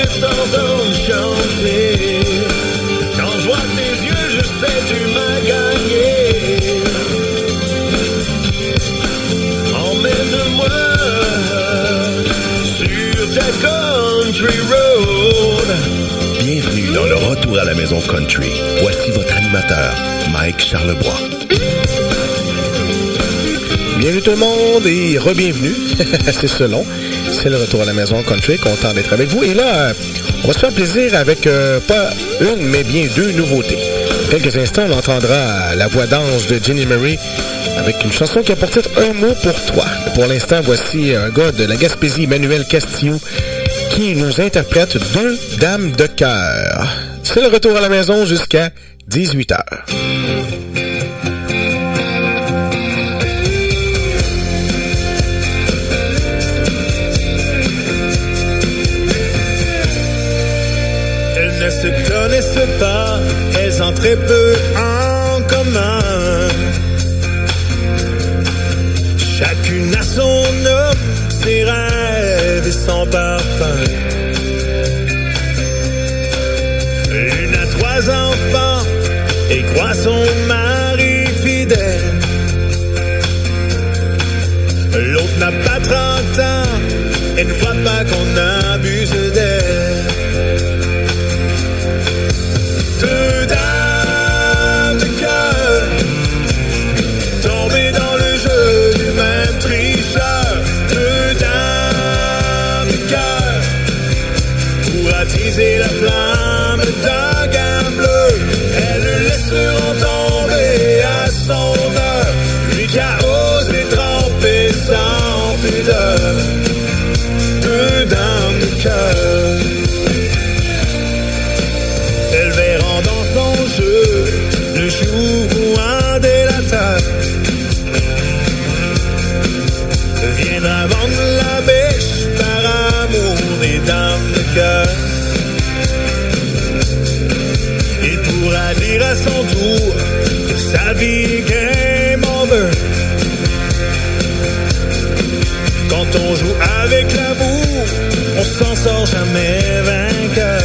je t'entends chanter. Quand je vois tes yeux, je sais tu m'as gagné. Emmène-moi sur ta country road. Bienvenue dans le retour à la maison country. Voici votre animateur, Mike Charlebois. Bienvenue tout le monde et re-bienvenue. C'est selon. C'est le retour à la maison country. Content d'être avec vous. Et là, on va se faire plaisir avec pas une, mais bien deux nouveautés. Dans quelques instants, on entendra la voix d'ange de Jenny Murray avec une chanson qui a pour titre Un mot pour toi. Pour l'instant, voici un gars de la Gaspésie, Emmanuel Castillo, qui nous interprète Deux dames de cœur. C'est le retour à la maison jusqu'à 18h. Elles ne se connaissent pas, elles ont très peu en commun. Chacune a son homme, ses rêves et son parfum. L'une a 3 enfants et croit son mari fidèle. L'autre n'a pas 30 ans et ne voit pas qu'on abuse d'elle. Deux dames de cœur, tombées dans le jeu du même tricheur. Deux dames de cœur, pour attiser la flamme d'un gambler. Elles le laisseront tomber à son heure, lui qui a osé tremper sans pudeur. Deux dames de cœur. Elles verront dans son jeu le jour où un délateur viendra vendre la bêche par amour des dames de cœur. Il pourra dire à son tour que sa vie est game over. Quand on joue avec l'amour, on s'en sort jamais vainqueur.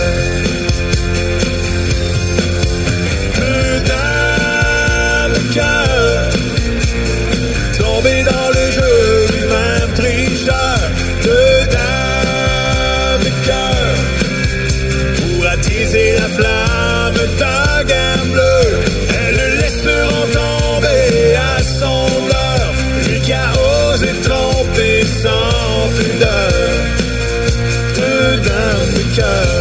Cœur, tombé dans le jeu du même tricheur. Deux dames de cœur, pour attiser la flamme d'un gambler. Elles le laisseront tomber à son leurre, lui qui a osé tromper sans pudeur. Deux dames de cœur.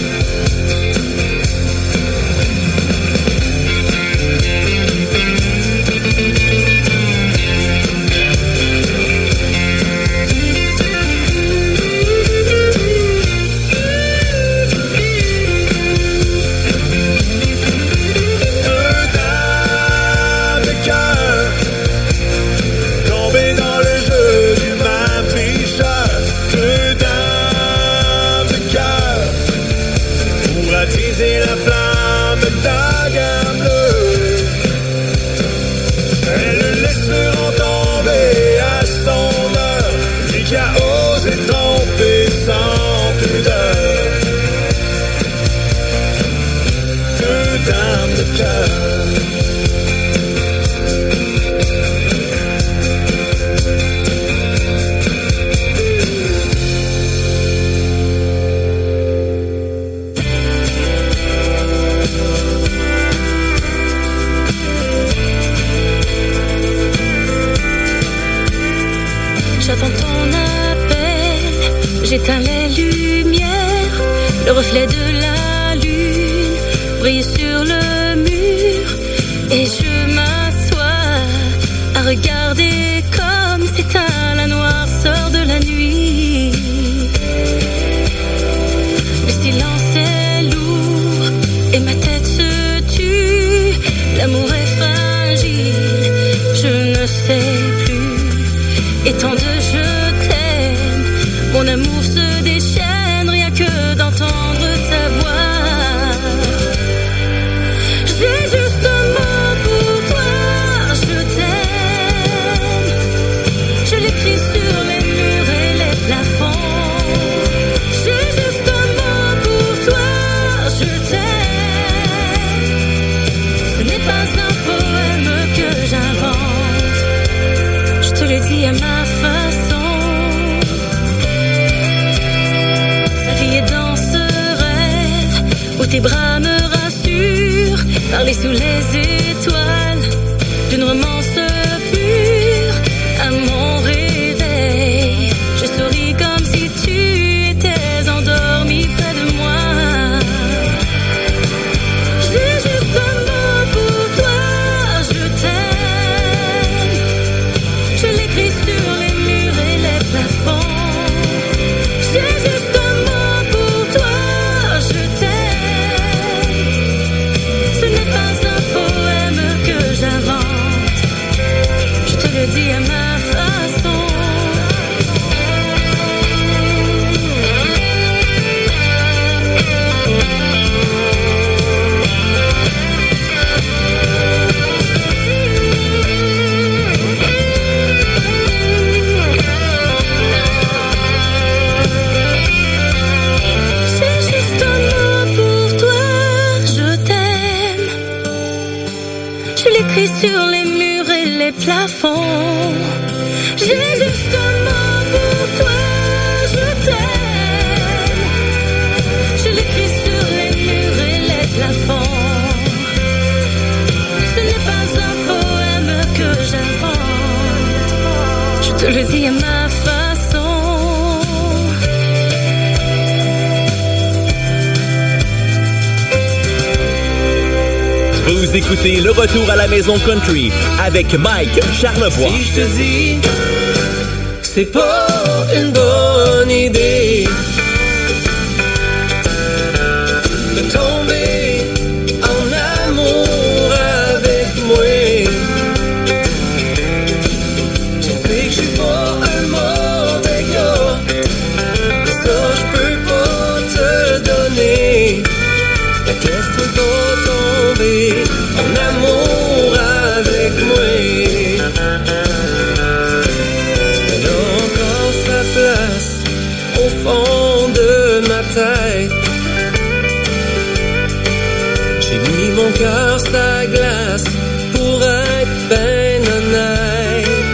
Attiser la flamme d'un gambler. Elles le laisseront tomber à son heure, lui qui a osé tromper sans pudeur. Deux dames de cœur. J'attends ton appel, j'éteins les lumières, le reflet de la lune brille sur le mur et je m'assois à regarder comme s'éteint la noirceur de la nuit. Le silence est lourd et ma tête se tue, l'amour est fragile, je ne sais plus. Et tant de je t'aime, mon amour se déchaîne rien que d'entendre ta voix. tes bras me rassurent, parler sous les étoiles d'une romance pure. À mon réveil, je souris comme si tu étais endormi près de moi. J'ai juste un mot pour toi, je t'aime. Je l'écris sur les murs et les plafonds. J'ai juste un mot pour toi, je t'aime. Ce n'est pas un poème que j'invente, je te le dis à ma façon. J'ai juste un mot pour toi, je t'aime. Je l'écris sur les murs et les plafonds. J'ai juste un mot pour toi, je t'aime. Je l'écris sur les murs et les plafonds. Ce n'est pas un poème que j'invente, je te le dis à ma façon. Vous écoutez Le Retour à la Maison Country avec Mike Charlebois. Si je te dis que c'est pas une bonne idée de tomber en amour avec moi, tu sais que je suis pas un mauvais gars, ça je peux pas te donner. Laisse-toi pas tomber en amour avec moi. Elle a encore sa place au fond de ma tête. J'ai mis mon cœur sa glace pour être ben honnête.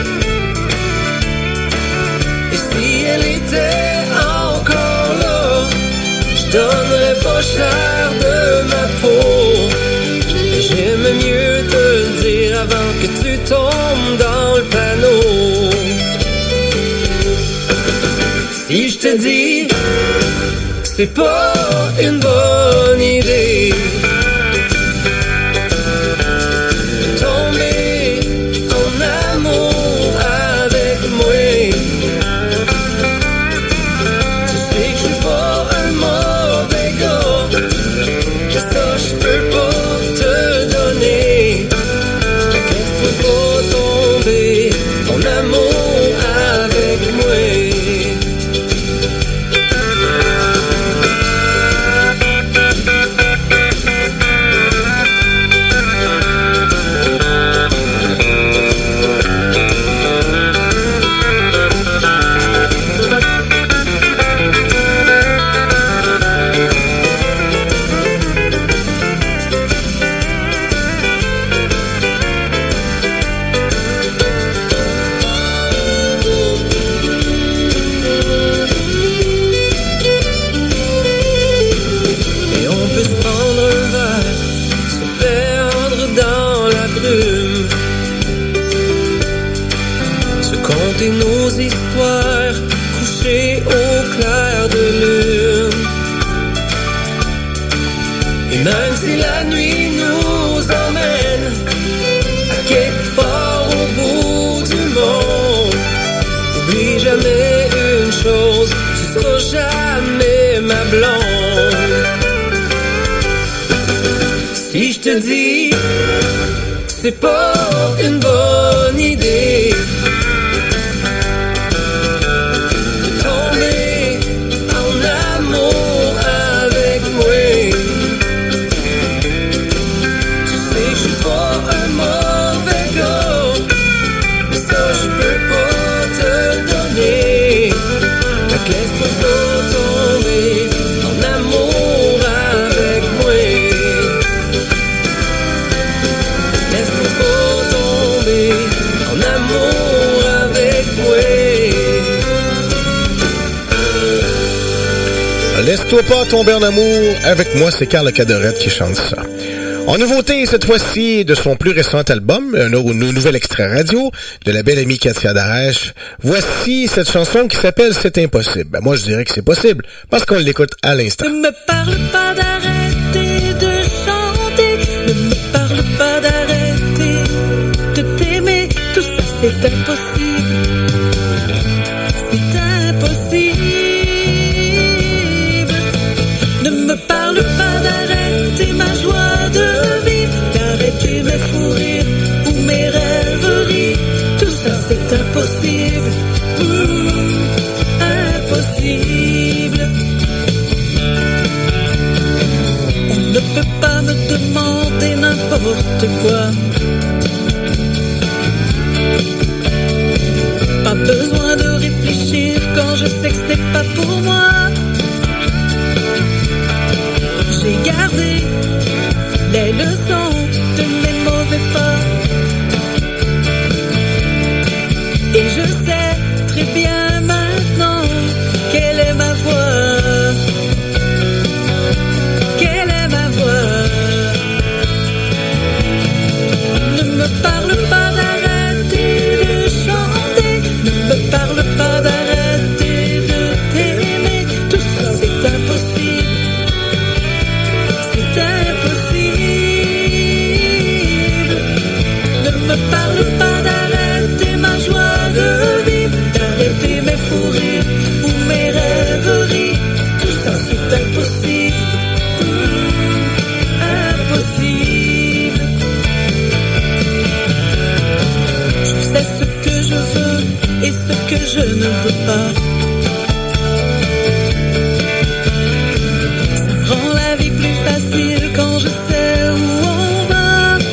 Et si elle était encore là, je donnerais pas cher de ma peau. J'aime mieux te le dire avant que tu tombes dans le panneau. Si je te dis que c'est pas une bonne idée de tomber en amour avec moi, tu sais que je suis pas un mauvais gars, ça je peux pas te donner. Laisse-toi pas tomber en amour avec moi. Raconter nos histoires couchées au clair de lune. Et même si la nuit nous emmène à quelque part au bout du monde, oublie jamais une chose, tu seras jamais ma blonde. Si je te dis c'est pas une bonne idée de tomber en amour avec moi, tu sais que je suis pas un mauvais gars, mais ça je peux pas te donner. Donc laisse-toi pas tomber en amour avec moi. Laisse-toi pas tomber en amour Laisse-toi pas tomber en amour. Avec moi, c'est Carl Cadorette qui chante ça. En nouveauté, cette fois-ci, de son plus récent album, un nouvel extrait radio de la belle amie Katia Darèche. Voici cette chanson qui s'appelle « C'est impossible ». Ben, moi, je dirais que c'est possible, parce qu'on l'écoute à l'instant. Ne me parle pas d'arrêter de chanter, ne me parle pas d'arrêter de t'aimer, tout ça c'est impossible, c'est impossible. Ne me parle pas d'arrêter ma joie de vivre, d'arrêter mes fous rires ou mes rêveries, tout ça c'est impossible, impossible. On ne peut pas me demander n'importe quoi, pas besoin de réfléchir quand je sais que ce n'est pas pour moi. J'ai gardé les leçons de mes mauvais pas, et je sais très bien maintenant quelle est ma voix, quelle est ma voix. Ne me parle pas d'arrêter de chanter, ne me parle pas d'arrêter de t'aimer, tout ça c'est impossible, c'est impossible. Ne me parle pas d'arrêter ma joie de vivre, d'arrêter mes fous rires ou mes rêveries, tout ça c'est impossible, impossible. Je sais ce que je veux et ce que je ne veux pas. Ça rend la vie plus facile quand je sais où on va.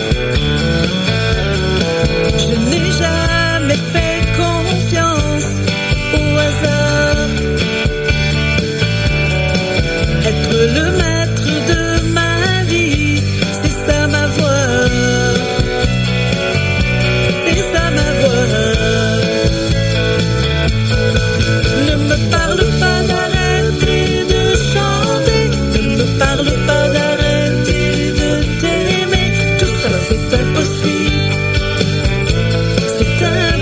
Je n'ai jamais fait confiance au hasard. Être le maître de ma vie, c'est ça ma voix, c'est ça ma voix. Ne me parle pas d'arrêter de chanter, ne me parle pas d'arrêter de t'aimer, tout ça c'est impossible, c'est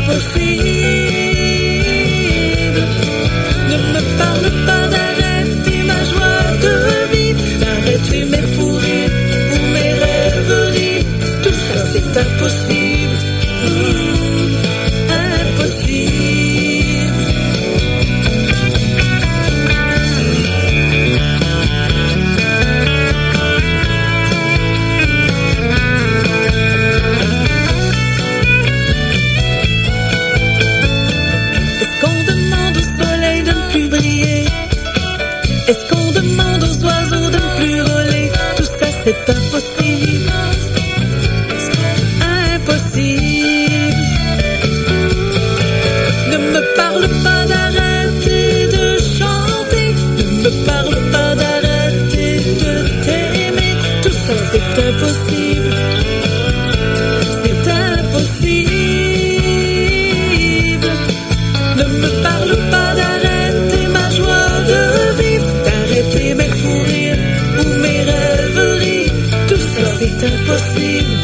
impossible. Ne me parle pas d'arrêter ma joie de vivre, d'arrêter mes fous rires ou mes rêveries, tout ça c'est impossible, impossible. Est-ce qu'on demande au soleil de ne plus briller? Est-ce qu'on demande aux oiseaux de ne plus voler? Tout ça c'est impossible, impossible. Ne me parle pas d'arrêter de chanter, ne me parle pas d'arrêter de t'aimer, tout ça c'est impossible, c'est impossible. Ne me parle pas d'arrêter ma joie de vivre, d'arrêter mes fous rires ou mes rêveries, tout ça c'est impossible,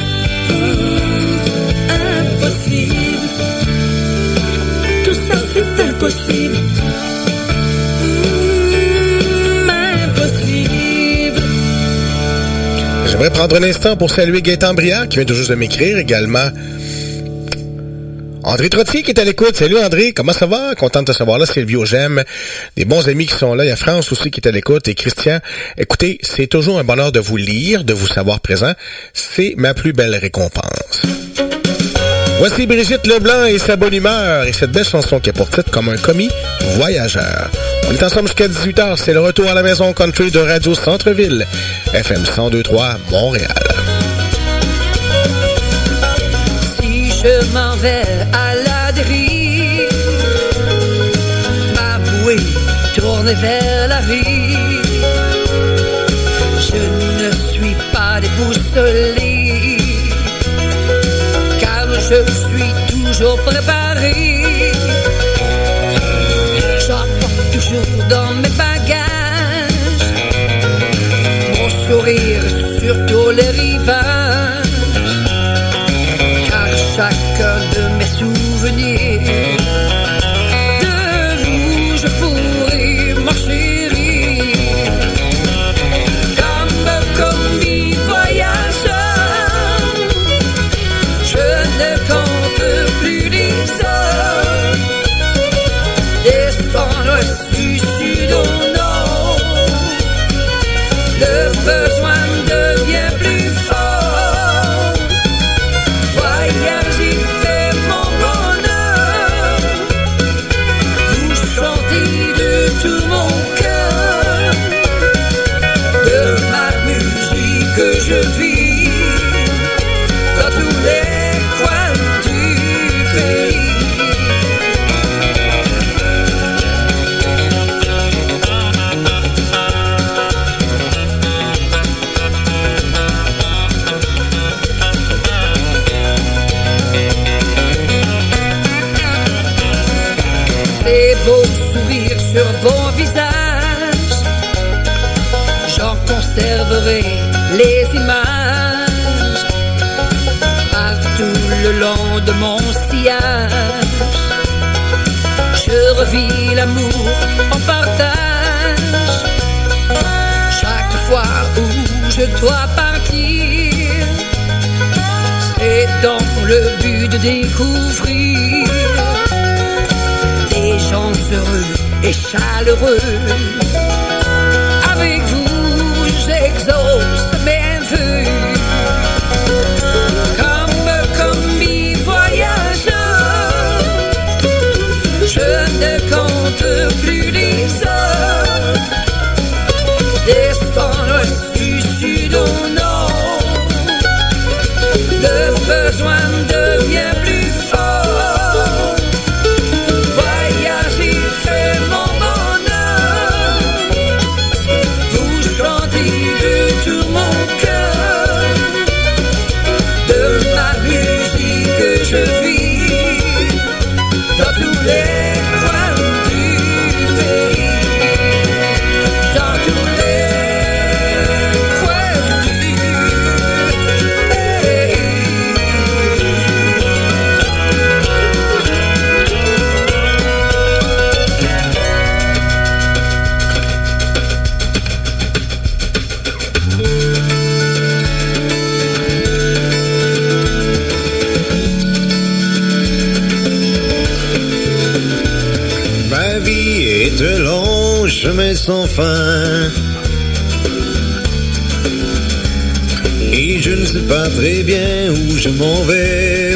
impossible. Tout ça c'est impossible, impossible. J'aimerais prendre un instant pour saluer Gaëtan Briard, qui vient tout juste de m'écrire également. André Trottier qui est à l'écoute. Salut André, comment ça va? Content de te savoir là. Sylvio Gemme, des bons amis qui sont là. Il y a France aussi qui est à l'écoute. Et Christian, écoutez, c'est toujours un bonheur de vous lire, de vous savoir présent. C'est ma plus belle récompense. Voici Brigitte Leblanc et sa bonne humeur et cette belle chanson qui est pour titre Comme un commis voyageur. On est ensemble jusqu'à 18h. C'est le retour à la maison country de Radio Centre-Ville, FM 102.3 Montréal. Je m'en vais à la dérive, ma bouée tournée vers la rive. Je ne suis pas déboussolé, car je suis toujours préparé. J'emporte toujours dans mes bagages sourire sur tous les rivages, car chacun de mes souvenirs de vous je pourrais m'en chérir. Comme commis voyageur, je ne compte plus les heures, descendre du sud au nord, le besoin devient plus fort. Voyager fait mon bonheur, vous chantez de tout mon cœur, de ma musique que je vis dans tous les coins du pays. Ces beaux sourires sur vos visages, j'en conserverai les images partout le long de mon sillage. Je revis l'amour en partage chaque fois où je dois partir. C'est dans le but de découvrir des gens heureux et chaleureux. Avec vous, j'exauce mes vœux. Comme commis voyageur, je ne compte plus les heures, descendre du sud au nord, le besoin devient plus fort. Voyager fait mon bonheur, vous chantez de tout mon cœur, de ma musique que je vis dans tous les coins du pays, dans tous les coins du pays. Ma vie est un long chemin sans fin, et je ne sais pas très bien où je m'en vais.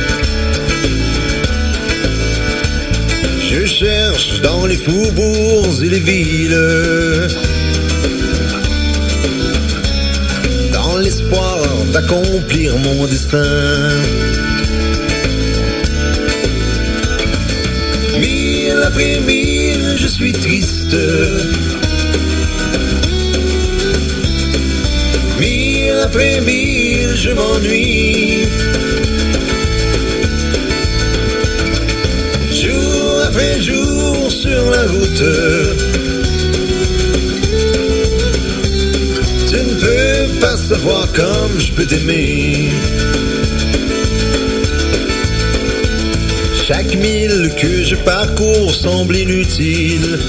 Je cherche dans les faubourgs et les villes, dans l'espoir d'accomplir mon destin. Mille après mille, je suis triste. Mille après mille, je m'ennuie. Jour après jour sur la route, tu ne peux pas savoir comme je peux t'aimer. Chaque mille que je parcours semble inutile.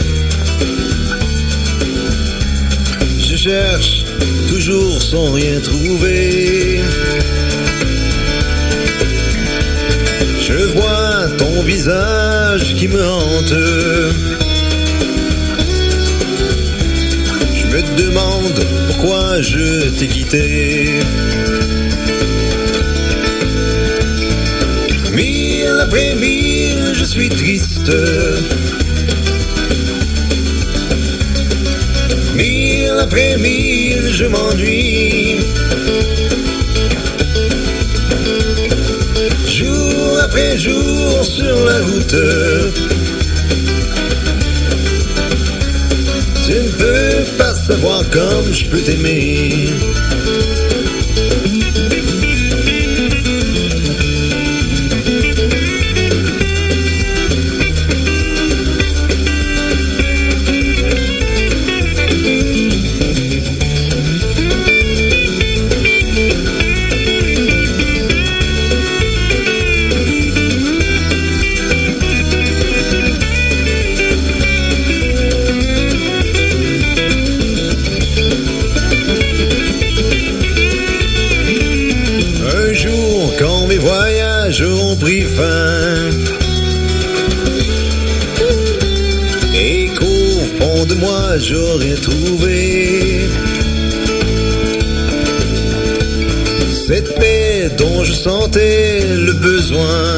Je cherche toujours sans rien trouver. Je vois ton visage qui me hante. Je me demande pourquoi je t'ai quitté. Mille après mille, je suis triste. Mille après mille, je m'ennuie. Jour après jour sur la route, tu ne peux pas savoir comme je peux t'aimer. j'aurais trouvé cette paix dont je sentais le besoin.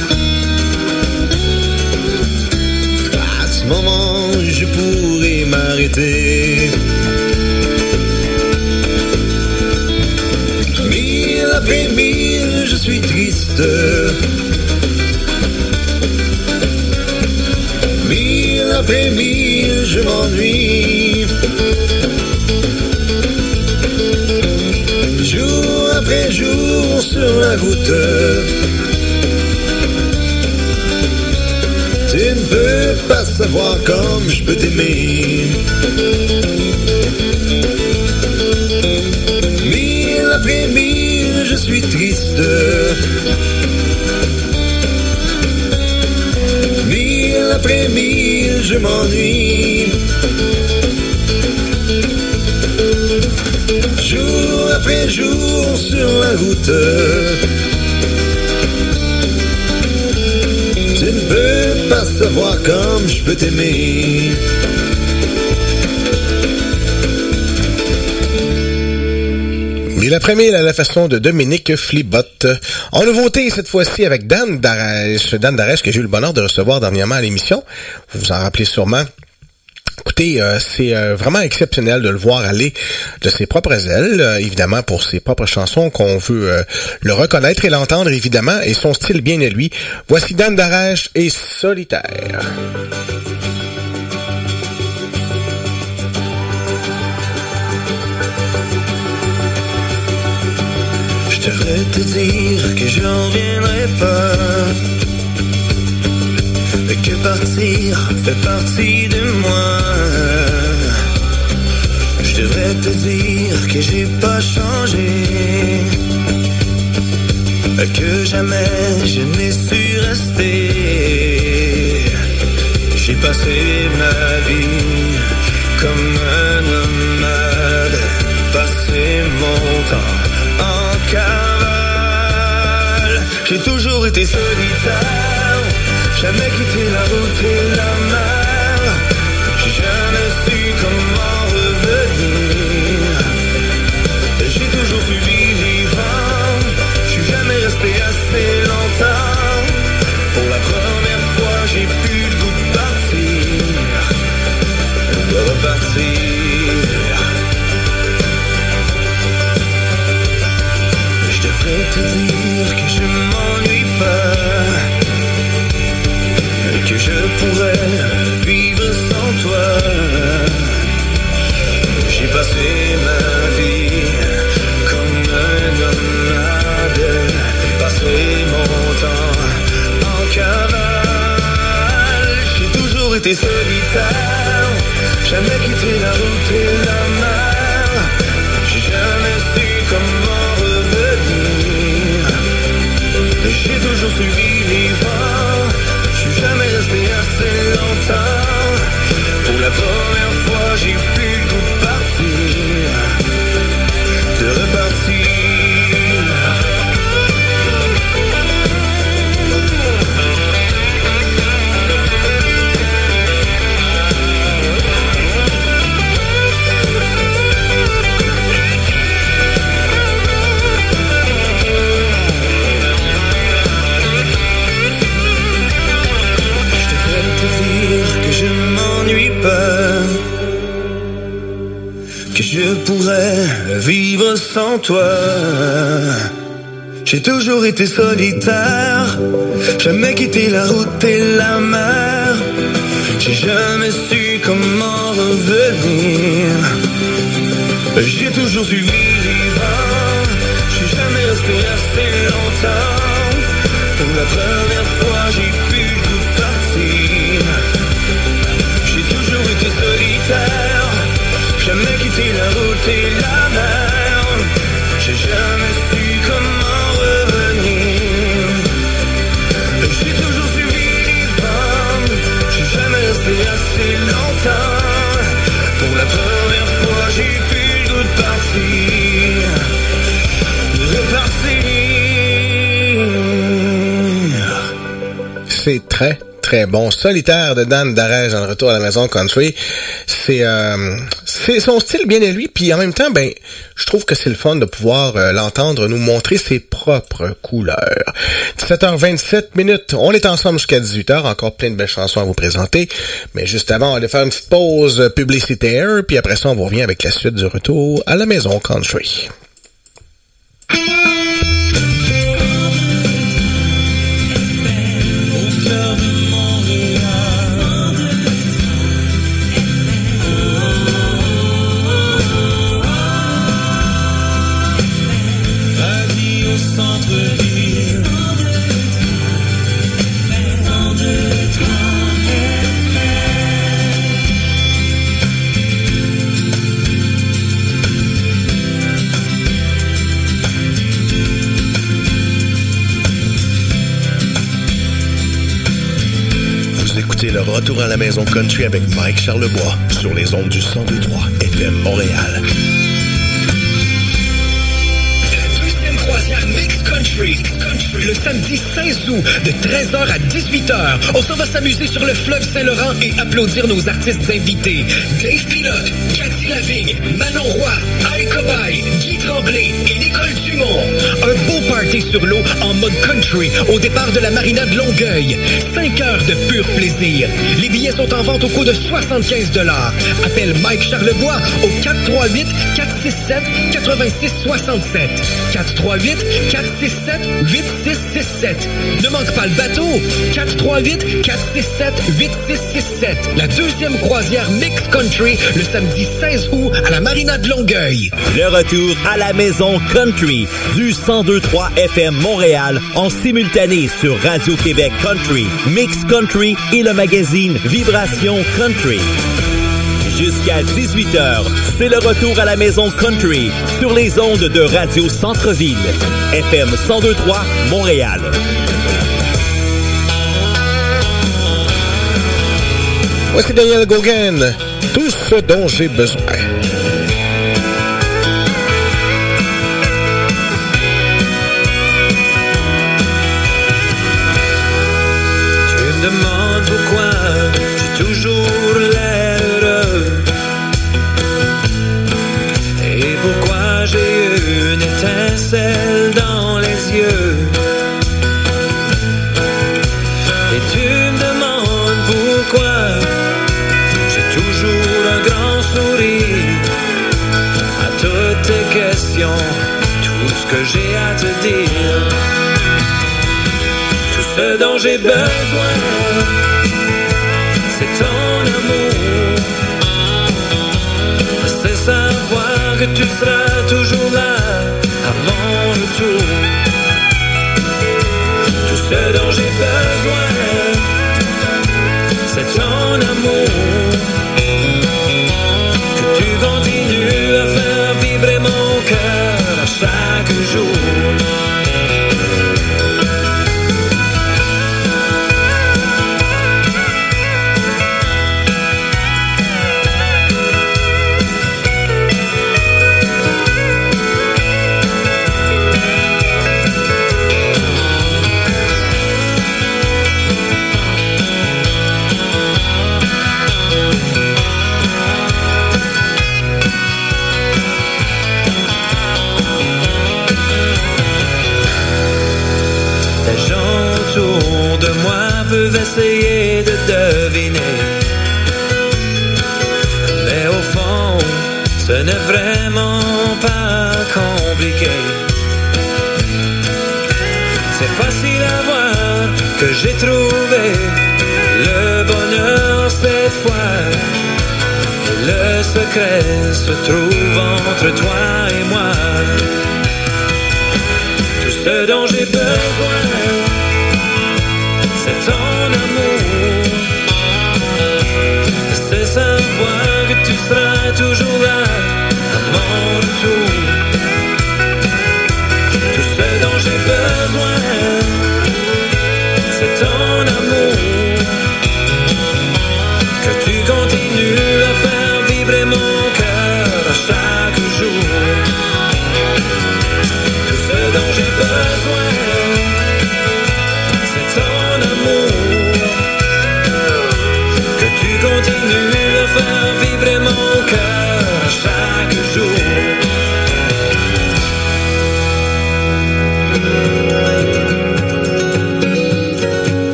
À ce moment, je pourrais m'arrêter. Mille après mille, je suis triste. Mille après mille, je m'ennuie. Jour après jour sur la route, tu ne peux pas savoir comme je peux t'aimer. Mille après mille, je suis triste. Mille après mille, je m'ennuie. Jour après jour sur la route, tu ne peux pas savoir comme je peux t'aimer. Mille après mille à la façon de Dominique Flibot. En nouveauté, cette fois-ci avec Dan Darèche. Dan Darèche que j'ai eu le bonheur de recevoir dernièrement à l'émission. Vous vous en rappelez sûrement. Écoutez, c'est vraiment exceptionnel de le voir aller de ses propres ailes, évidemment pour ses propres chansons qu'on veut le reconnaître et l'entendre évidemment, et son style bien à lui. Voici Dan Darèche et Solitaire. Je devrais te dire que je reviendrai pas, que partir fait partie de moi. Je devrais te dire que j'ai pas changé, que jamais je n'ai su rester. J'ai passé ma vie comme un nomade, passé mon temps en cavale. J'ai toujours été solitaire, jamais quitté la route et la mer. J'ai jamais su comment revenir. J'ai toujours suivi les vents. Je suis jamais resté assez longtemps. Pour la première fois, j'ai plus le goût de partir, de repartir. Je devrais te dire que je m'ennuie pas, que je pourrais vivre sans toi. J'ai passé ma vie comme un nomade, passé mon temps en cavale. J'ai toujours été solitaire, jamais quitté la route et la mer. J'ai jamais su comment revenir. J'ai toujours suivi les vents. Jamais resté assez longtemps. Pour la première fois, j'ai plus le goût de partir, de repartir. Que je m'ennuie pas, que je pourrais vivre sans toi. J'ai toujours été solitaire, jamais quitté la route et la mer. J'ai jamais su comment revenir. J'ai toujours suivi les vents. J'ai jamais resté assez longtemps. Pour la première fois, j'ai pu le goût de partir. J'ai toujours été solitaire, jamais quitté la route et la mer. J'ai jamais su comment revenir. J'ai toujours suivi les vents. J'ai jamais resté assez longtemps. Pour la première fois, j'ai pu le goût de partir, de repartir. C'est très très bon. Solitaire de Dan Darès dans le retour à la maison country. C'est son style bien à lui, puis en même temps, ben, je trouve que c'est le fun de pouvoir l'entendre nous montrer ses propres couleurs. 17h27, on est ensemble jusqu'à 18h, encore plein de belles chansons à vous présenter, mais juste avant, on va aller faire une petite pause publicitaire, puis après ça, on vous revient avec la suite du retour à la maison country. Écoutez le retour à la maison country avec Mike Charlebois sur les ondes du 102.3 FM Montréal. Croisière Mix Country. Le samedi 16 août, de 13h à 18h, on s'en va s'amuser sur le fleuve Saint-Laurent et applaudir nos artistes invités. Dave Pilote, Cathy Lavigne, Manon Roy, Al Cobaye, Guy Tremblay et Nicole Dumont. Un beau party sur l'eau en mode country au départ de la marina de Longueuil. 5 heures de pur plaisir. Les billets sont en vente au coût de 75$. Appelle Mike Charlebois au 438-467-8667. 438-467-8667. Ne manque pas le bateau. 438-467-8667. La deuxième croisière Mix Country le samedi 16 août à la marina de Longueuil. Le retour à la maison country du 102.3 FM Montréal en simultané sur Radio-Québec Country, Mix Country et le magazine Vibration Country. Jusqu'à 18h, c'est le retour à la maison country sur les ondes de Radio Centre-Ville, FM 102.3 Montréal. Voici Daniel Gauguin, tout ce dont j'ai besoin. Tu me demandes pourquoi j'ai toujours l'air heureux et pourquoi j'ai une étincelle dans les yeux. Et tu me demandes pourquoi j'ai toujours un grand sourire à toutes tes questions, tout ce que j'ai à te dire, tout ce dont j'ai besoin, c'est ton amour. C'est savoir que tu seras toujours là à mon retour. Tout ce dont j'ai besoin, c'est ton amour. Que tu continues à faire vibrer mon cœur à chaque jour. De moi peuvent essayer de deviner, mais au fond ce n'est vraiment pas compliqué. C'est facile à voir que j'ai trouvé le bonheur cette fois, et le secret se trouve entre toi et moi. Tout ce dont j'ai besoin, c'est ton amour. C'est savoir que tu seras toujours là à mon retour. Tout ce dont j'ai besoin, c'est ton amour. Que tu continues à faire vibrer mon cœur à chaque jour. Tout ce dont j'ai besoin, c'est ton amour.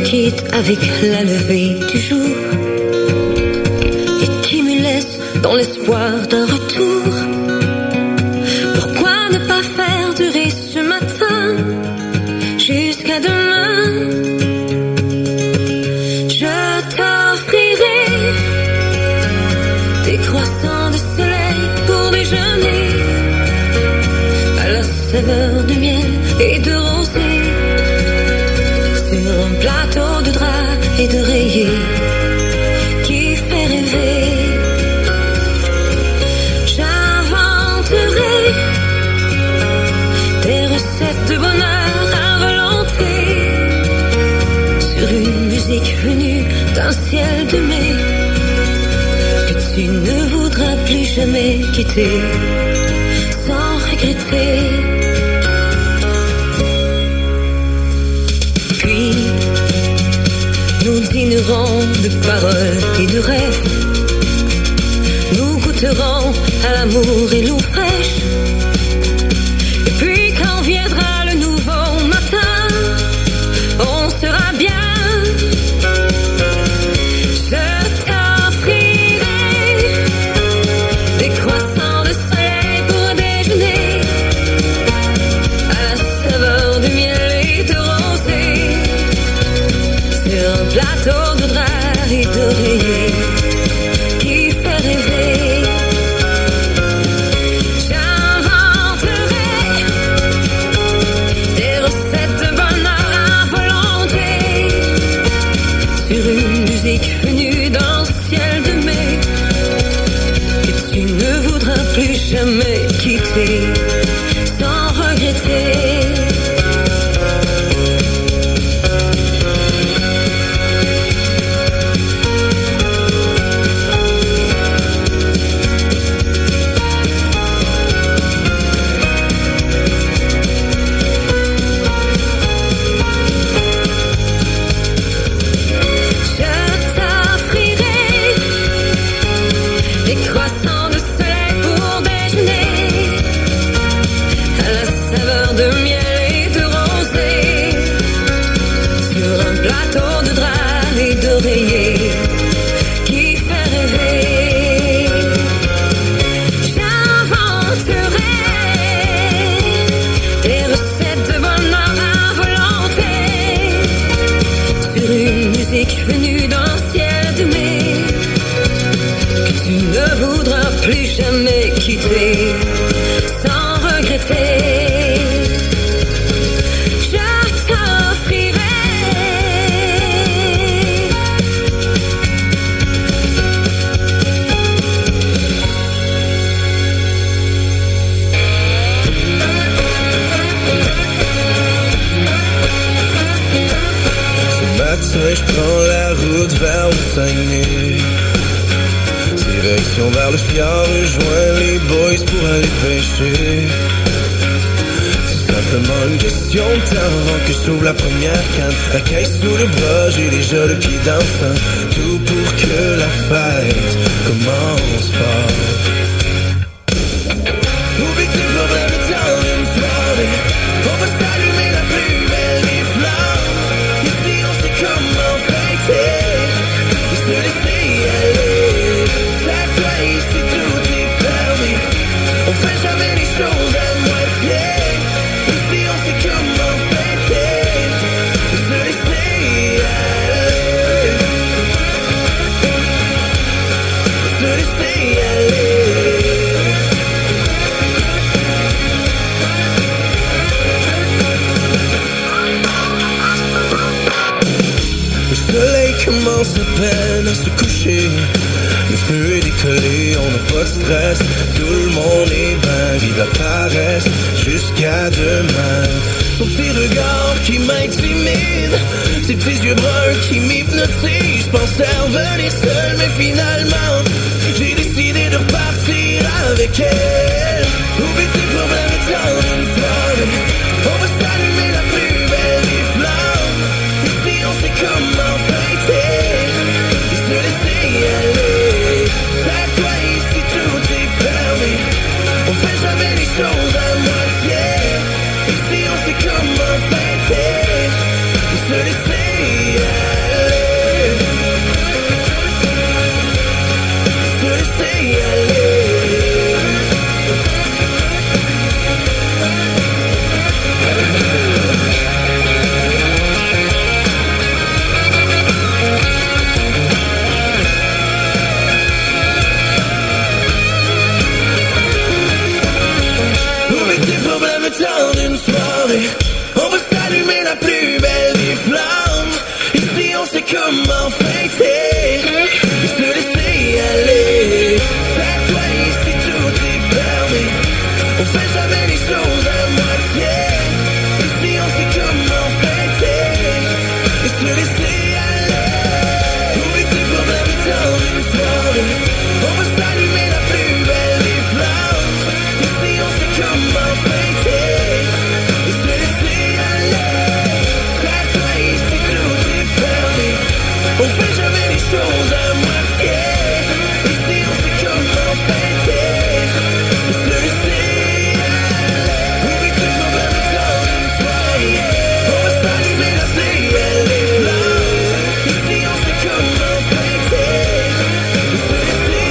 quitte avec la levée du jour et qui me laisse dans l'espoir d'un retour. Pourquoi ne pas faire durer ce matin jusqu'à demain? Je t'offrirai des croissants de soleil pour déjeuner à la saveur de miel et de rosée sur un plateau de drap et d'oreiller qui fait rêver. J'inventerai des recettes de bonheur à volonté sur une musique venue d'un ciel de mai que tu ne voudras plus jamais quitter sans regretter. Puis nous dînerons de paroles et de rêves. Nous goûterons à l'amour et l'eau fraîche. Et puis quand viendra le nouveau matin, on sera bien. Je t'offrirai des croissants de soleil pour déjeuner à la saveur de miel et de rosée sur un plateau de drap et d'oreiller qui fait rêver. J'inventerai des recettes de bonheur à volonté sur une musique venue d'un ciel de mai que tu ne voudras plus jamais quitter sans regretter. Croissants de soleil pour déjeuner à la saveur de miel et de rosée sur un plateau de drap et d'oreiller qui fait rêver. J'inventerai des recettes de bonheur à volonté sur une musique venue d'un ciel de mai tu ne voudras plus jamais quitter sans regretter. Je t'offrirai ce matin, je prends la route vers le Saguenay. Direction vers le fjord, rejoins les boys pour aller pêcher. C'est simplement une question de temps avant que j'ouvre la première canne. La caisse sous le bras, j'ai déjà le pied d'enfant. Tout pour que la fête commence fort. Oublie tes problèmes dans une soirée. On va s'allumer la plus belle des flammes. Ici on sait comment fêter et se laisser aller. Ici tout est permis. On fait jamais les choses à moitié. Ici on sait comment fêter et se laisser aller. Se laisser aller. Le soleil commence à peine à se coucher. Le feu est décollé, on n'a pas de stress. Tout le monde est bien, vive la paresse jusqu'à demain. Son petit regard qui m'intimide, ses petits yeux bruns qui m'hypnotisent. Je pensais revenir seul, mais finalement j'ai décidé de repartir avec elle. Oublie tes problèmes dans une soirée. On va s'allumer la plus belle des flammes. Ici on sait comment fêter et se laisser aller. Choses à moitié. Ici on sait comment fêter et se laisser On va s'allumer la plus belle des flammes. Ici on sait comment fêter, se laisser aller. Faire toi ici tout est permis. On fait jamais les choses à moitié. Ici on sait comment fêter, se laisser aller. Oui, tu peux même dans une soirée. On va s'allumer la plus belle des flammes. Ici on sait comment fêter. On fait jamais les choses à moitié. Ici on sait comment fêter, se laisser aller. Oui, tu m'en vas me dans une soirée. On va s'allumer la ciel des flammes. Ici on sait comment fêter, se laisser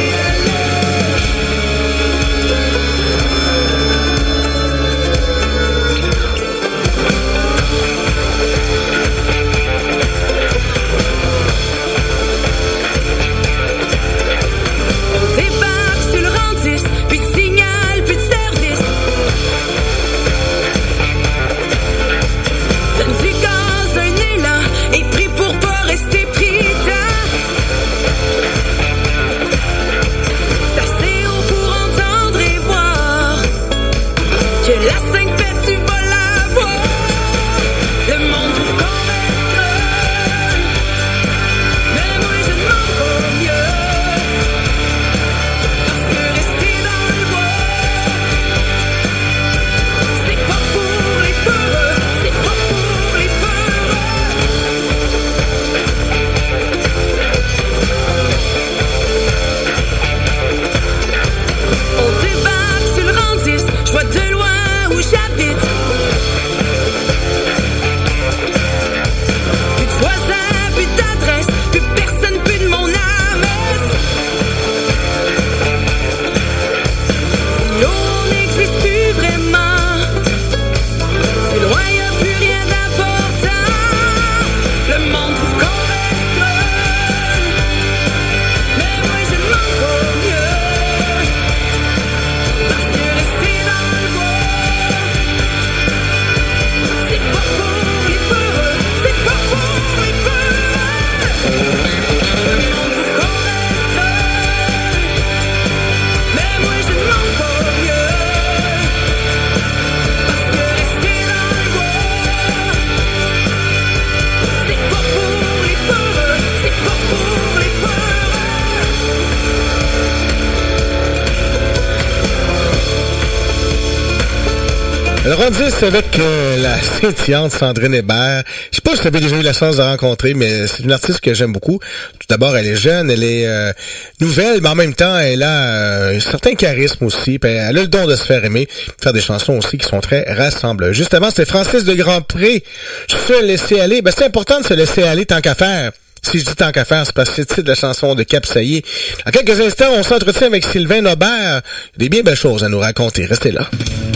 Alors, on 10 avec la scintillante Sandrine Hébert. Je sais pas si tu avais déjà eu la chance de rencontrer, mais c'est une artiste que j'aime beaucoup. Tout d'abord, elle est jeune, elle est nouvelle, mais en même temps, elle a un certain charisme aussi. Puis elle a le don de se faire aimer, faire des chansons aussi qui sont très rassembleuses. Juste avant, c'était Francis de Grandpré. Se laisser aller. Ben, c'est important de se laisser aller tant qu'à faire. Si je dis tant qu'à faire, c'est parce que c'est le titre de la chanson de Cap Saillé. En quelques instants, on s'entretient avec Sylvain Aubert. Il y a des bien belles choses à nous raconter. Restez là.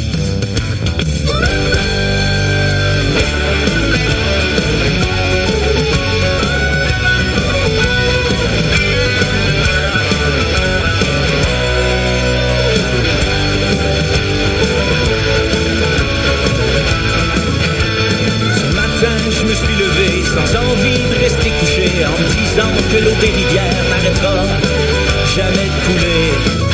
Que l'eau des rivières n'arrêtera jamais de couler.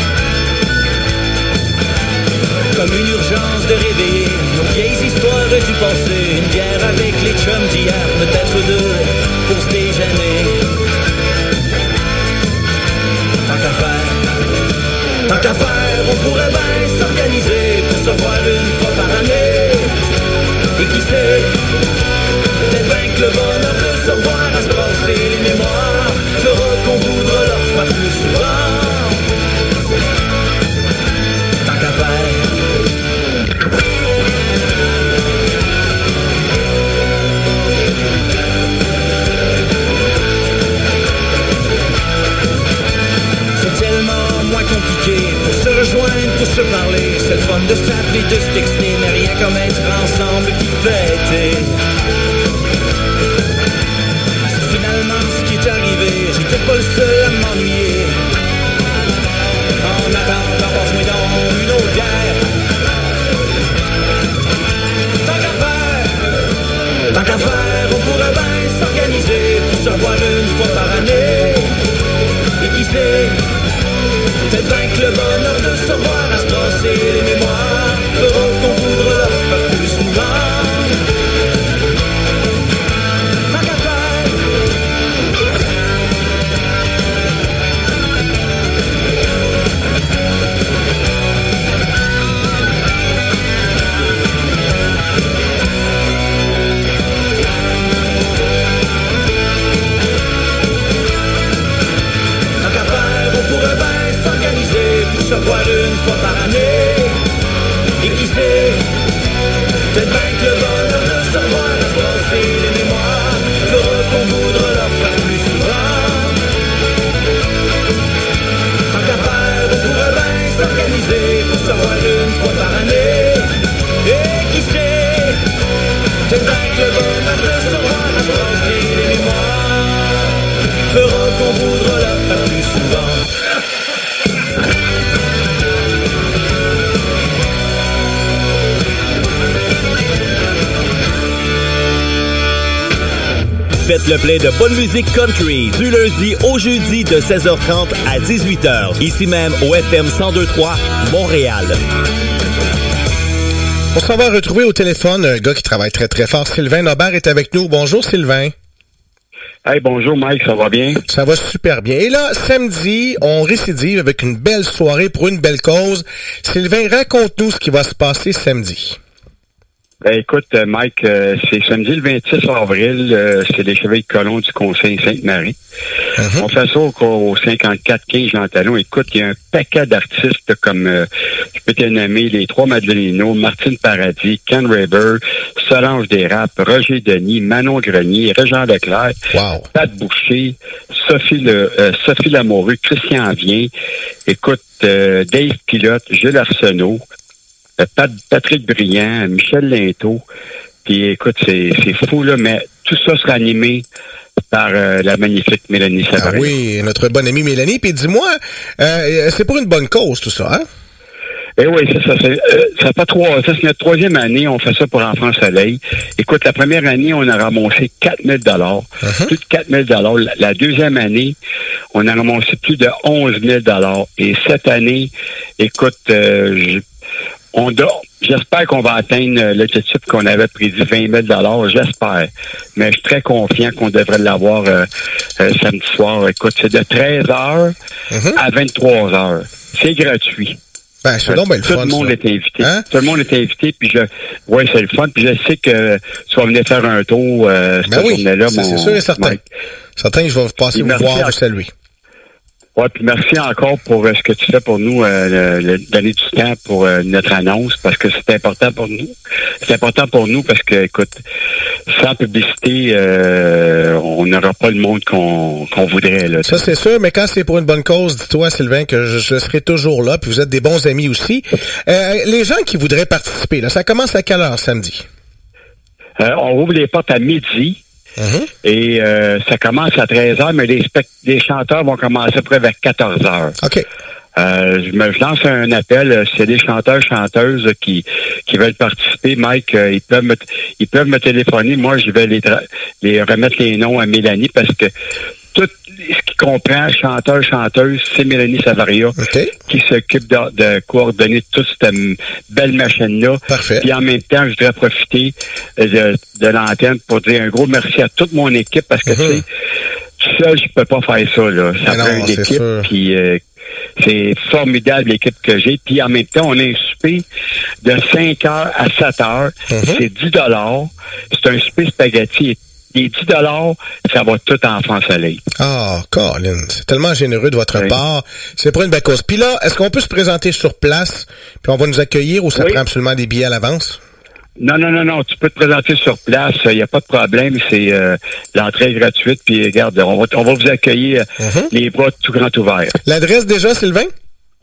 Comme une urgence de réveiller nos vieilles histoires du passé. Une bière avec les chums d'hier, peut-être deux pour se déjeuner. Tant qu'à faire, on pourrait bien s'organiser pour se voir une fois par année. Et qui sait, peut-être bien que le bonheur de se revoir à se passer les mémoires fera qu'on voudra leur faire plus souvent. Tant qu'à faire. se parler, c'est le fun de s'appeler, de se texter, mais rien comme être ensemble qui fêter. C'est finalement ce qui est arrivé, j'étais pas le seul à m'ennuyer. En attendant, passe-moi donc une autre bière. Tant qu'à faire, on pourrait bien s'organiser pour se voir une fois par année. Et qui sait, peut-être bien que le bonheur de se voir à se brasser les mémoires fera qu'on voudra le faire plus souvent. Tant qu'à faire. Se voir une fois par année. Et qui sait, peut-être bien que le bonheur de se voir à se passer les mémoires fera qu'on voudra leur faire plus souvent. Tant qu'à faire, on pourrait bien s'organiser pour se voir une fois par année. Et qui sait, peut-être bien que le bonheur de se voir à se passer les mémoires fera qu'on voudra leur faire plus souvent. Faites le plein de bonne musique country du lundi au jeudi de 16h30 à 18h. Ici même au FM 102.3 Montréal. On s'en va retrouver au téléphone un gars qui travaille très très fort. Sylvain Nobert est avec nous. Bonjour Sylvain. Hey, bonjour Mike, ça va bien? Ça va super bien. Et là, samedi, on récidive avec une belle soirée pour une belle cause. Sylvain, raconte-nous ce qui va se passer samedi. Ben, écoute, Mike, c'est samedi le 26 avril, c'est les Chevaliers de Colomb du Conseil Sainte-Marie. Mm-hmm. On fait ça au 54-15 Jean Talon. Écoute, il y a un paquet d'artistes comme, je peux te nommer, les Trois Madelino, Martine Paradis, Ken Raber, Solange Desrapes, Roger Denis, Manon Grenier, Régent Leclerc, wow. Pat Boucher, Sophie Lamoureux, Christian Vien, écoute, Dave Pilote, Gilles Arsenault, Patrick Briand, Michel Linteau. Puis écoute, c'est fou, là, mais tout ça sera animé par la magnifique Mélanie Savaria. Ah oui, notre bonne amie Mélanie. Puis dis-moi, c'est pour une bonne cause, tout ça, hein? Eh oui, ça fait c'est notre troisième année, on fait ça pour Enfants Soleil. Écoute, la première année, on a ramassé 4 000 $, plus de 4 000 $. La deuxième année, on a ramassé plus de 11 000 $. Et cette année, écoute, j'espère qu'on va atteindre l'objectif qu'on avait prédit, 20 000 $, j'espère. Mais je suis très confiant qu'on devrait l'avoir samedi soir. Écoute, c'est de 13h à 23h. C'est gratuit. Ben, c'est donc bien le fun, tout le monde est invité. Hein? Tout le monde est invité, puis ouais, c'est le fun. Puis je sais que tu vas venir faire un tour cette journée-là. C'est sûr et certain. Mike. Certain, je vais passer vous voir, vous saluer. Ouais, puis merci encore pour ce que tu fais pour nous, donner du temps pour notre annonce, parce que c'est important pour nous. C'est important pour nous parce que, écoute, sans publicité, on n'aura pas le monde qu'on voudrait. Là, ça, c'est sûr, mais quand c'est pour une bonne cause, dis-toi, Sylvain, que je serai toujours là, puis vous êtes des bons amis aussi. Les gens qui voudraient participer, là, ça commence à quelle heure samedi? On ouvre les portes à midi. Et ça commence à 13h, mais les chanteurs vont commencer à peu près vers 14h. OK. Je lance un appel, c'est des chanteurs-chanteuses qui veulent participer. Mike, ils peuvent me téléphoner. Moi, je vais les remettre les noms à Mélanie parce que tout ce qui comprend chanteur-chanteuse, c'est Mélanie Savaria qui s'occupe de coordonner toute cette belle machine-là. Parfait. Puis en même temps, je voudrais profiter de l'antenne pour dire un gros merci à toute mon équipe parce que tu sais, tout seul, je peux pas faire ça. Là. Ça prend une équipe, puis c'est formidable l'équipe que j'ai. Puis en même temps, on a un souper de 5h à 7h. C'est 10 $. C'est un souper spaghetti. Les 10 $, ça va tout en Enfants Soleil. Ah, Colin, c'est tellement généreux de votre part. C'est pour une belle cause. Puis là, est-ce qu'on peut se présenter sur place, puis on va nous accueillir ou ça prend absolument des billets à l'avance? Non. Tu peux te présenter sur place. Il n'y a pas de problème. C'est l'entrée est gratuite. Puis regarde, on va vous accueillir les bras tout grand ouverts. L'adresse déjà, Sylvain?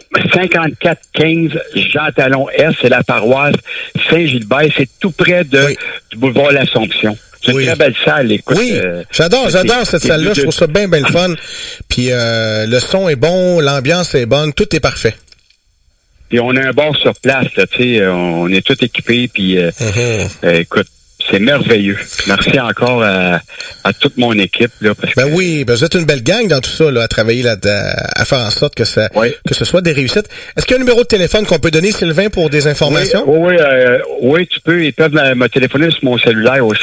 5415 Jean-Talon-Est, c'est la paroisse Saint-Gilbert. C'est tout près du boulevard L'Assomption. C'est une très belle salle, écoute. Oui, j'adore cette salle-là. Je trouve ça bien le fun. Puis le son est bon, l'ambiance est bonne, tout est parfait. Puis on a un bar sur place, là, tu sais, on est tout équipé, puis écoute, c'est merveilleux. Merci encore à toute mon équipe, là. Parce que... oui, vous êtes une belle gang dans tout ça, là, à travailler à faire en sorte que que ce soit des réussites. Est-ce qu'il y a un numéro de téléphone qu'on peut donner, Sylvain, pour des informations? Oui, tu peux. Ils peuvent me téléphoner sur mon cellulaire au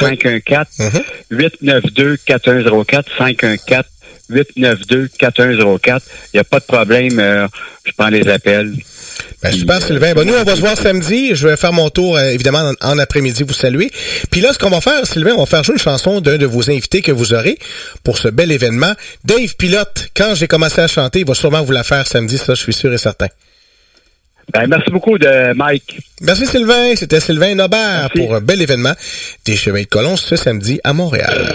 514-892-4104, 514-892-4104. Il n'y a pas de problème. Je prends les appels. Super, Sylvain. Nous, on va se voir samedi. Je vais faire mon tour, évidemment, en après-midi, vous saluer. Puis là, ce qu'on va faire, Sylvain, on va faire jouer une chanson d'un de vos invités que vous aurez pour ce bel événement. Dave Pilote, quand j'ai commencé à chanter, il va sûrement vous la faire samedi, ça, je suis sûr et certain. Merci beaucoup, Mike. Merci, Sylvain. C'était Sylvain Nobert pour un bel événement des Chevaliers de Colomb ce samedi à Montréal.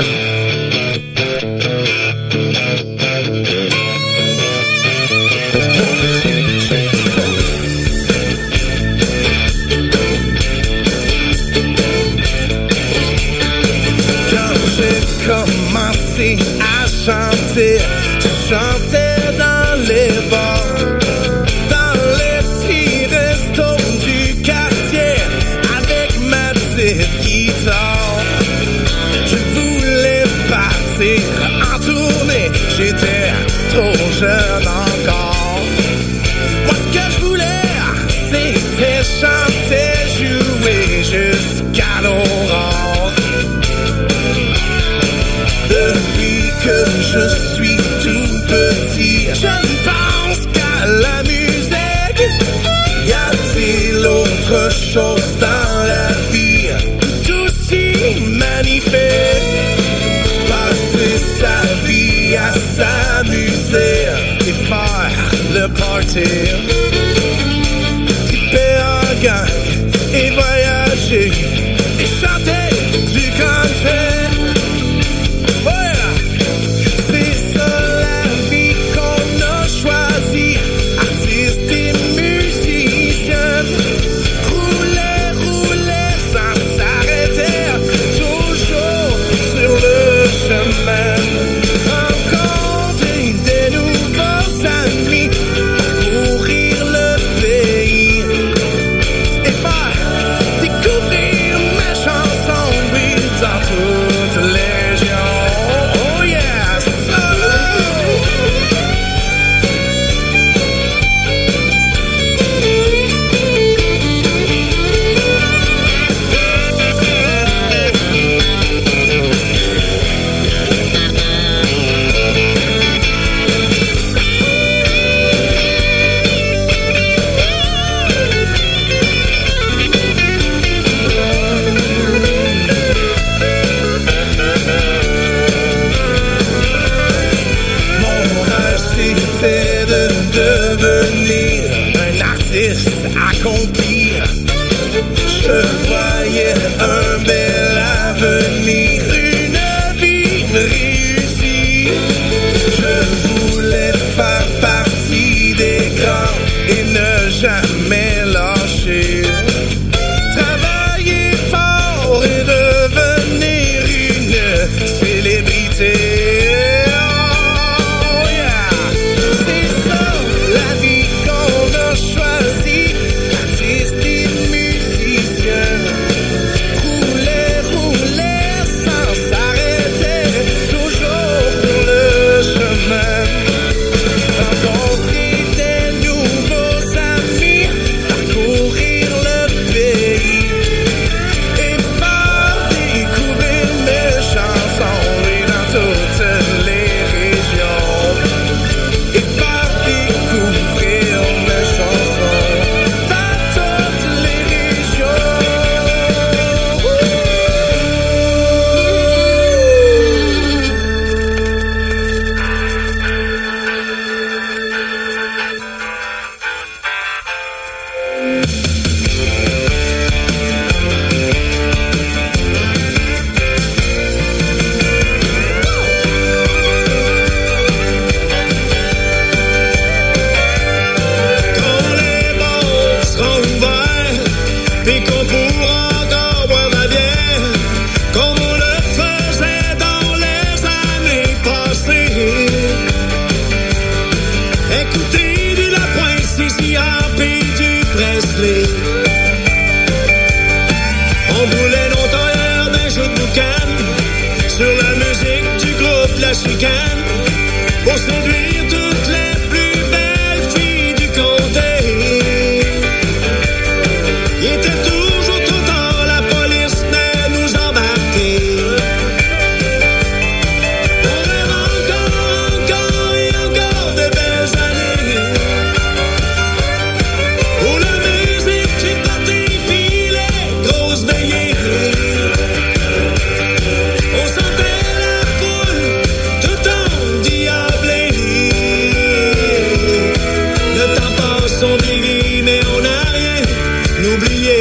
Commencé à chanter, je chantais dans les bars, dans les petits restos du quartier, avec ma petite guitare. Je voulais partir en tournée, j'étais trop jeune encore. Moi ce que je voulais, c'était chanter, jouer jusqu'à l'aurore. Depuis que je suis tout petit, je ne pense qu'à la musique. Y a-t-il autre chose dans la vie tout aussi magnifique? Passer sa vie à s'amuser et faire le party, triper en gang et voyager et chanter du country. Rencontrer des nouveaux amis, parcourir le pays et faire découvrir mes chansons, oui, dans toutes les régions. Oh yes! Devenir un artiste accompli, je voyais un bel avenir, une vie réussie. Je voulais faire partie des grands et ne jamais lâcher, travailler fort et devenir une célébrité. Toujours la chicane pour séduire toutes les plus belles filles du comté. Il était toujours trop tard, la police venait nous embarquer. On rêve encore et encore de belles années où la musique est partie pis les grosses veillées. On sentait la foule tout endiablée. Le temps passe, on vieillit, mais on n'a rien oublié.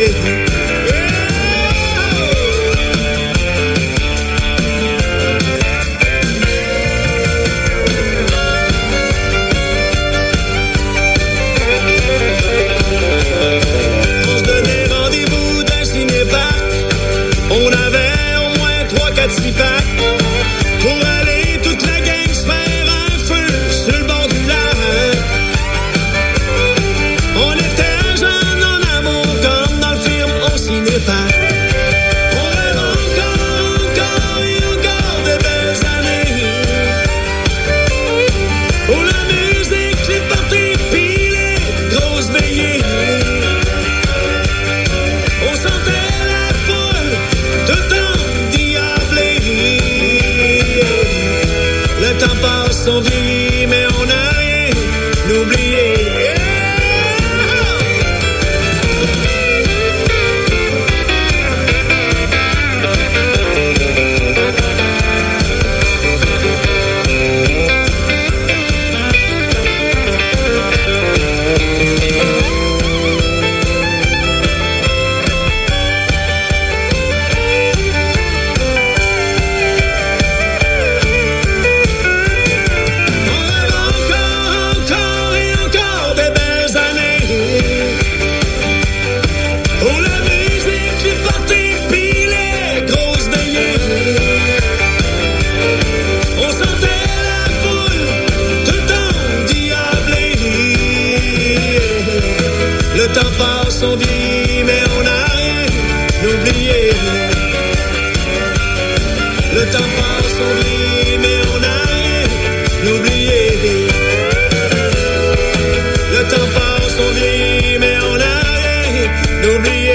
On se donnait rendez-vous d'un ciné-parc. On avait au moins 3-4 6-packs pour aller toute la gang se faire un feu sur le bord du lac. On était jeunes en amour comme dans le film au ciné-parc. On rêve encore et encore de belles années où la musique est partie pis les grosses veillées. On sentait la foule tout endiablée. Le temps passe, on vieillit, mais on n'a rien oublié. Encore et encore de belles années où la musique est partie pis les grosses veillées. On sentait la foule tout endiablée. Le temps passe, on vit, mais on n'a rien oublié. Le temps passe, on vit, mais on n'a rien oublié. Le temps passe, on vit, mais on n'a rien oublié.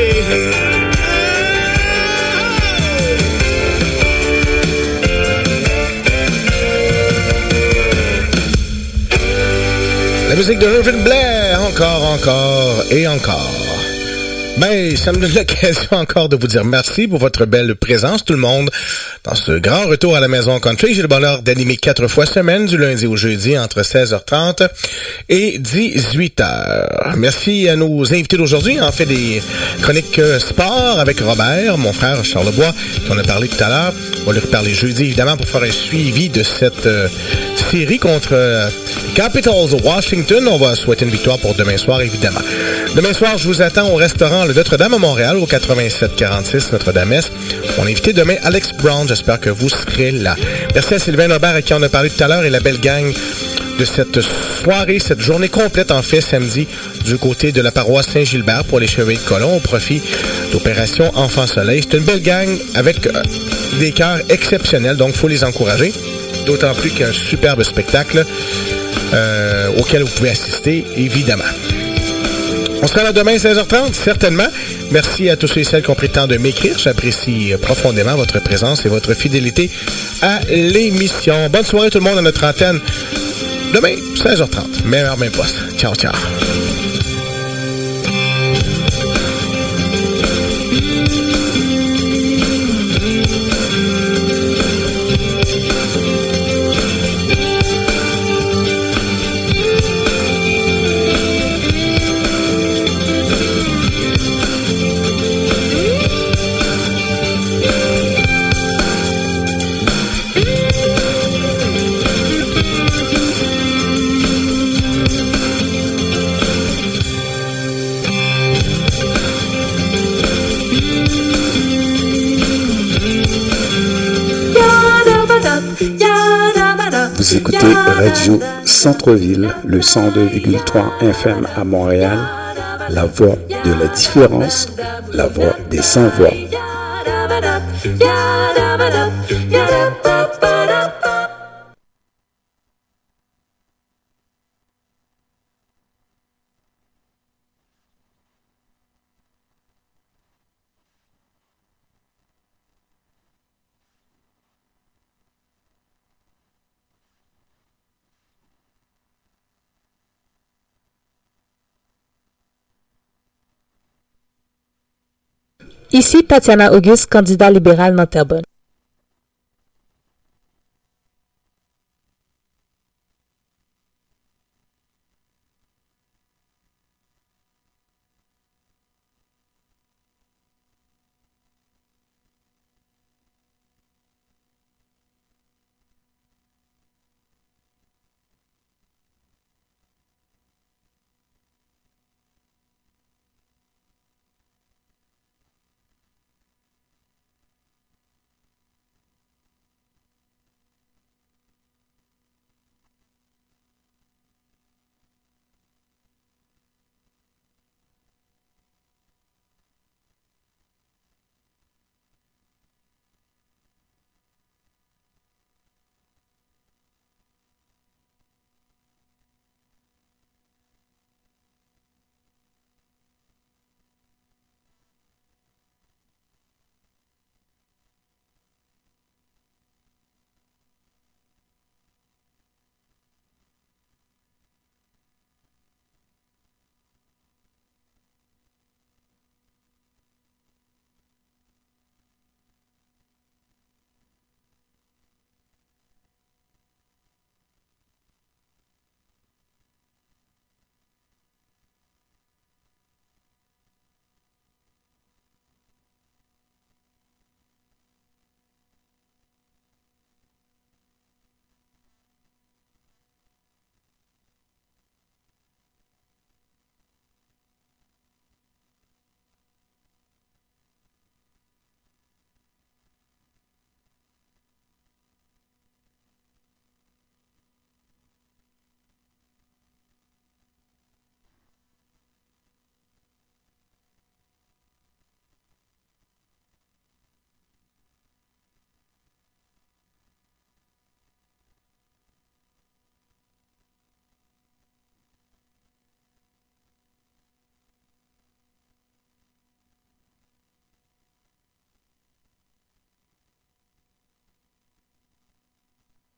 La musique de Irvin Blair, encore et encore. Ben, ça me donne l'occasion encore de vous dire merci pour votre belle présence, tout le monde, dans ce grand retour à la maison country. J'ai le bonheur d'animer 4 fois semaine, du lundi au jeudi, entre 16h30 et 18h. Merci à nos invités d'aujourd'hui. On fait des chroniques sport avec Robert, mon frère Charles Bois, qui en a parlé tout à l'heure. On va lui reparler jeudi, évidemment, pour faire un suivi de cette série contre Capitals de Washington. On va souhaiter une victoire pour demain soir, évidemment. Demain soir, je vous attends au restaurant Le Notre-Dame à Montréal, au 8746 Notre-Dame-Est. On a invité demain Alex Brown. J'espère que vous serez là. Merci à Sylvain Aubert, à qui on a parlé tout à l'heure, et la belle gang de cette soirée, cette journée complète, en fait, samedi, du côté de la paroisse Saint-Gilbert pour les Chevaliers de Colomb, au profit d'Opération Enfant Soleil. C'est une belle gang avec des cœurs exceptionnels, donc il faut les encourager. D'autant plus qu'un superbe spectacle auquel vous pouvez assister, évidemment. On sera là demain, 16h30, certainement. Merci à tous ceux et celles qui ont pris le temps de m'écrire. J'apprécie profondément votre présence et votre fidélité à l'émission. Bonne soirée tout le monde à notre antenne. Demain, 16h30, même heure, même poste. Ciao, ciao. Vous écoutez Radio Centre-Ville, le 102,3 FM à Montréal, la voix de la différence, la voix des sans-voix. Ici Tatiana Auguste, candidat libéral dans Terrebonne.